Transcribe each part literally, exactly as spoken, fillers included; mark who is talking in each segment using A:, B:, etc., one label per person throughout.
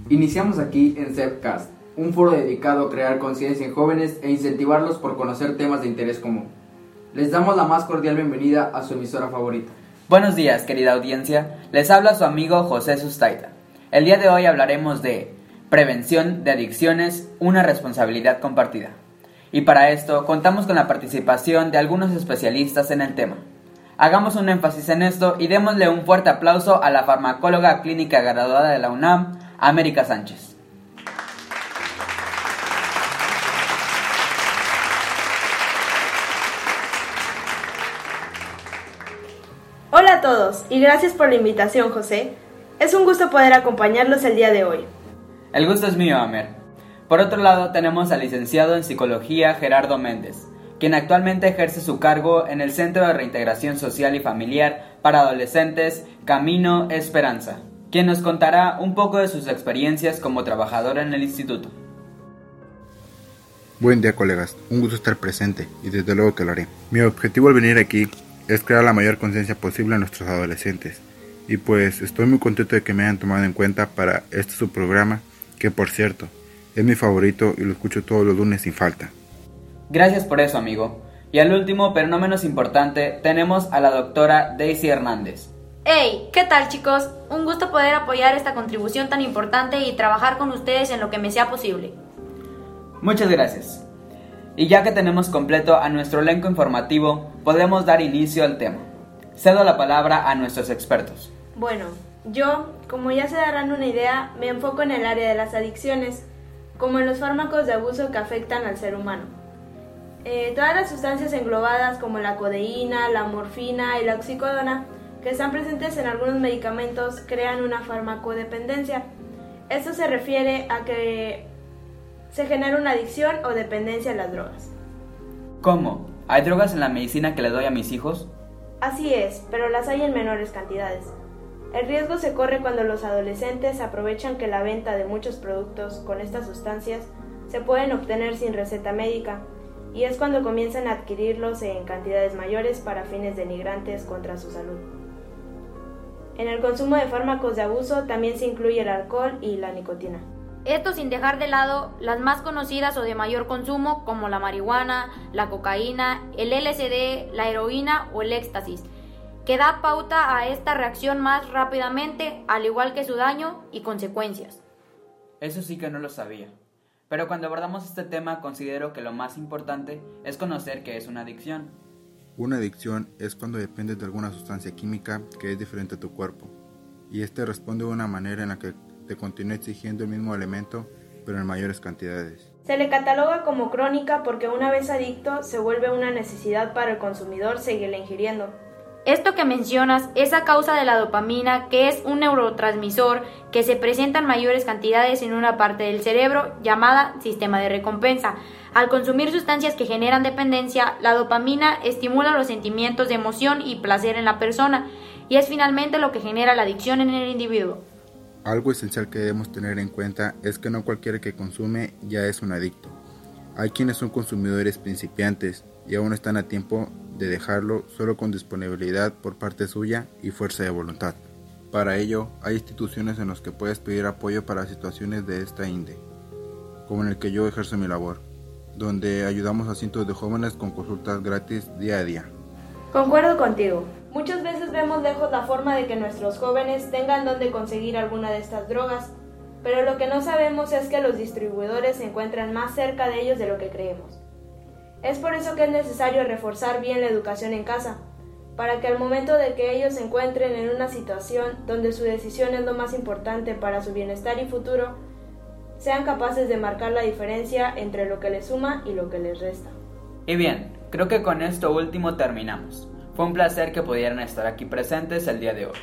A: Iniciamos aquí en Zepcast, un foro dedicado a crear conciencia en jóvenes e incentivarlos por conocer temas de interés común. Les damos la más cordial bienvenida a su emisora favorita.
B: Buenos días, querida audiencia. Les habla su amigo José Sustaita. El día de hoy hablaremos de prevención de adicciones, una responsabilidad compartida. Y para esto contamos con la participación de algunos especialistas en el tema. Hagamos un énfasis en esto y démosle un fuerte aplauso a la farmacóloga clínica graduada de la UNAM, América Sánchez.
C: Hola a todos y gracias por la invitación, José. Es un gusto poder acompañarlos el día de hoy.
B: El gusto es mío, Amer. Por otro lado tenemos al licenciado en Psicología Gerardo Méndez, quien actualmente ejerce su cargo en el Centro de Reintegración Social y Familiar para Adolescentes Camino Esperanza, quien nos contará un poco de sus experiencias como trabajador en el instituto.
D: Buen día, colegas. Un gusto estar presente y desde luego que lo haré. Mi objetivo al venir aquí es crear la mayor conciencia posible a nuestros adolescentes. Y pues estoy muy contento de que me hayan tomado en cuenta para este su programa, que por cierto, es mi favorito y lo escucho todos los lunes sin falta.
B: Gracias por eso, amigo. Y al último, pero no menos importante, tenemos a la doctora Daisy Hernández.
E: Hey, ¿qué tal, chicos? Un gusto poder apoyar esta contribución tan importante y trabajar con ustedes en lo que me sea posible.
B: Muchas gracias. Y ya que tenemos completo a nuestro elenco informativo, podemos dar inicio al tema. Cedo la palabra a nuestros expertos.
C: Bueno, yo, como ya se darán una idea, me enfoco en el área de las adicciones, como en los fármacos de abuso que afectan al ser humano. Eh, todas las sustancias englobadas como la codeína, la morfina y la oxicodona, que están presentes en algunos medicamentos, crean una farmacodependencia. Esto se refiere a que se genera una adicción o dependencia a las drogas.
B: ¿Cómo? ¿Hay drogas en la medicina que le doy a mis hijos?
C: Así es, pero las hay en menores cantidades. El riesgo se corre cuando los adolescentes aprovechan que la venta de muchos productos con estas sustancias se pueden obtener sin receta médica, y es cuando comienzan a adquirirlos en cantidades mayores para fines denigrantes contra su salud. En el consumo de fármacos de abuso también se incluye el alcohol y la nicotina.
E: Esto sin dejar de lado las más conocidas o de mayor consumo como la marihuana, la cocaína, el L S D, la heroína o el éxtasis, que da pauta a esta reacción más rápidamente, al igual que su daño y consecuencias.
B: Eso sí que no lo sabía. Pero cuando abordamos este tema considero que lo más importante es conocer qué es una adicción.
D: Una adicción es cuando dependes de alguna sustancia química que es diferente a tu cuerpo, y este responde de una manera en la que te continúa exigiendo el mismo elemento, pero en mayores cantidades.
C: Se le cataloga como crónica porque una vez adicto se vuelve una necesidad para el consumidor seguirla ingiriendo.
E: Esto que mencionas es a causa de la dopamina, que es un neurotransmisor que se presenta en mayores cantidades en una parte del cerebro llamada sistema de recompensa. Al consumir sustancias que generan dependencia, la dopamina estimula los sentimientos de emoción y placer en la persona, y es finalmente lo que genera la adicción en el individuo.
D: Algo esencial que debemos tener en cuenta es que no cualquiera que consume ya es un adicto. Hay quienes son consumidores principiantes y aún están a tiempo de dejarlo solo con disponibilidad por parte suya y fuerza de voluntad. Para ello, hay instituciones en las que puedes pedir apoyo para situaciones de esta índole, como en el que yo ejerzo mi labor, donde ayudamos a cientos de jóvenes con consultas gratis día a día.
C: Concuerdo contigo. Muchas veces vemos lejos la forma de que nuestros jóvenes tengan donde conseguir alguna de estas drogas, pero lo que no sabemos es que los distribuidores se encuentran más cerca de ellos de lo que creemos. Es por eso que es necesario reforzar bien la educación en casa, para que al momento de que ellos se encuentren en una situación donde su decisión es lo más importante para su bienestar y futuro, sean capaces de marcar la diferencia entre lo que les suma y lo que les resta.
B: Y bien, creo que con esto último terminamos. Fue un placer que pudieran estar aquí presentes el día de hoy.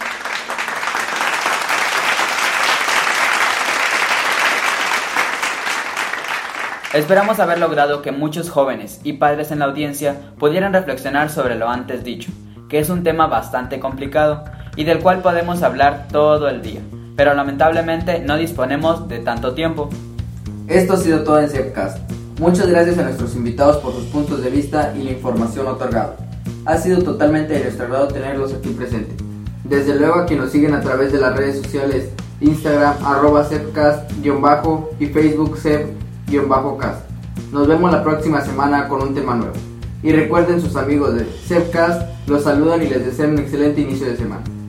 B: Esperamos haber logrado que muchos jóvenes y padres en la audiencia pudieran reflexionar sobre lo antes dicho, que es un tema bastante complicado y del cual podemos hablar todo el día, pero lamentablemente no disponemos de tanto tiempo.
A: Esto ha sido todo en Zepcast. Muchas gracias a nuestros invitados por sus puntos de vista y la información otorgada. Ha sido totalmente de nuestro agrado tenerlos aquí presentes. Desde luego a quienes nos siguen a través de las redes sociales Instagram arroba sepcast-bajo y Facebook sep-cast. Nos vemos la próxima semana con un tema nuevo. Y recuerden, sus amigos de Sepcast los saludan y les desean un excelente inicio de semana.